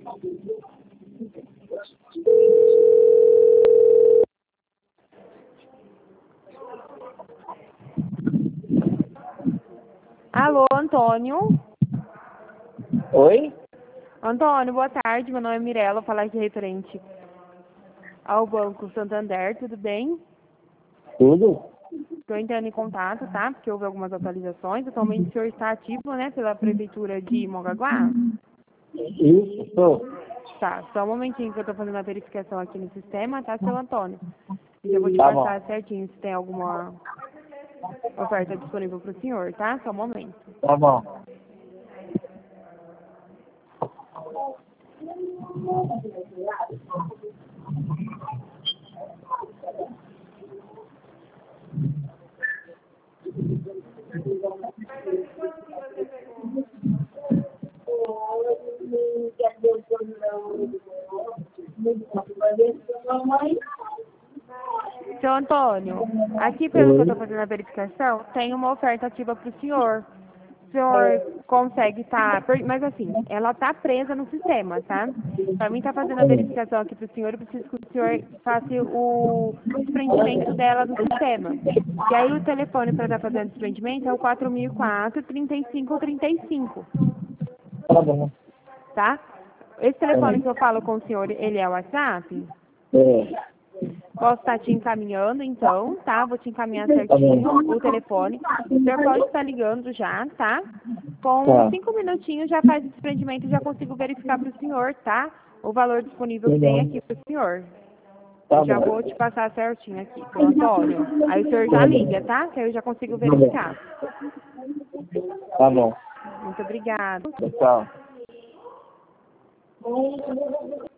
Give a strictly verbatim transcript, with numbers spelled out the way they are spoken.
Alô, Antônio? Oi? Antônio, boa tarde. Meu nome é Mirella, vou falar aqui referente ao Banco Santander, tudo bem? Tudo? Estou entrando em contato, tá? Porque houve algumas atualizações. Atualmente o senhor está ativo, né, pela Prefeitura de Mongaguá? Isso, sou. Tá, só um momentinho que eu estou fazendo a verificação aqui no sistema, tá, seu Antônio? E já vou te Tá bom. passar certinho se tem alguma oferta disponível para o senhor, tá? Só um momento. Tá bom. Seu Antônio, aqui pelo que eu estou fazendo a verificação, tem uma oferta ativa para o senhor. O senhor consegue estar... Mas assim, ela está presa no sistema, tá? Para mim estar fazendo a verificação aqui para o senhor, eu preciso que o senhor faça o desprendimento dela do sistema. E aí o telefone para estar fazendo o desprendimento é o quatro mil e quatro, trinta e cinco trinta e cinco, Tá bom. tá? Esse telefone que eu falo com o senhor, ele é o WhatsApp? É. Posso estar te encaminhando, então, tá? Vou te encaminhar Tá certinho bom. o telefone. O senhor pode estar ligando já, tá? Com Tá. cinco minutinhos já faz o desprendimento e já consigo verificar para o senhor, tá? O valor disponível Tá que tem bom. aqui para o senhor. Tá Eu já bom. vou te passar certinho aqui, seu Antônio. Aí o senhor já liga, tá? Que aí eu já consigo verificar. Tá bom. Muito obrigada. Tchau.